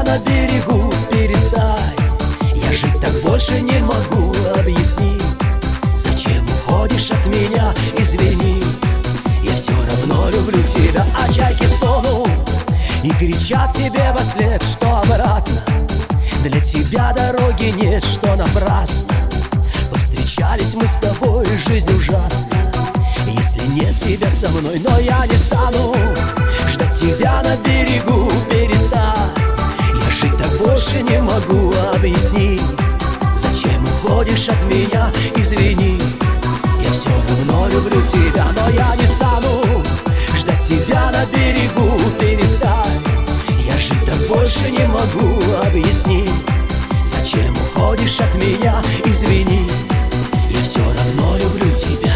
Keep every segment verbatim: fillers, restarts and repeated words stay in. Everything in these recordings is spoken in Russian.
на берегу, перестань. Я жить так больше не могу, объясни, зачем уходишь от меня, извини. Я все равно люблю тебя, а чайки стонут и кричат тебе во след, что обратно для тебя дороги нет, что напрасно. Повстречались мы с тобой, жизнь ужасна, если нет тебя со мной. Но я не стану ждать тебя на берегу, перестань. Я жить так больше не могу, объясни, зачем уходишь от меня, извини. Я все равно люблю тебя, но я не стану ждать тебя на берегу, перестань. Я жить так больше не могу, объясни, зачем уходишь от меня, извини. Я все равно люблю тебя.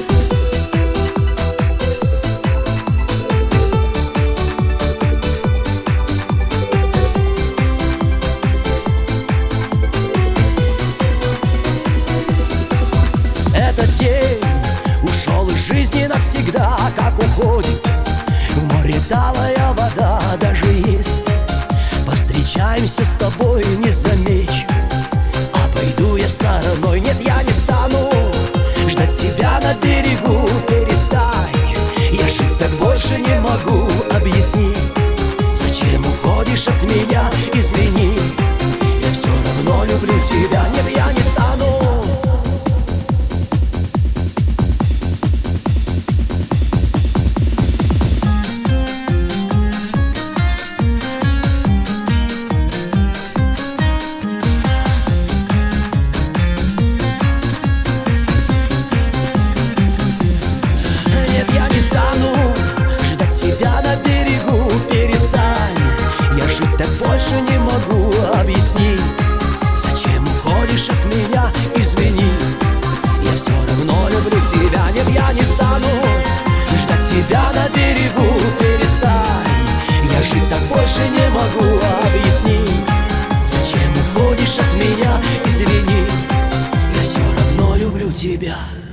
Этот день ушел из жизни навсегда, как уходит в море талая вода. Даже если повстречаемся с тобой, не замечу, обойду я стороной. Нет, я не стану ждать тебя на берегу, перестань. Я жить так больше не могу, объясни, зачем уходишь от меня, извини. Я все равно люблю тебя. Нет, я не стану. Больше не могу, объясни, зачем уходишь от меня, извини. Я все равно люблю тебя. Нет, я не стану ждать тебя на берегу, перестань. Я жить так больше не могу, объясни, зачем уходишь от меня, извини. Я все равно люблю тебя.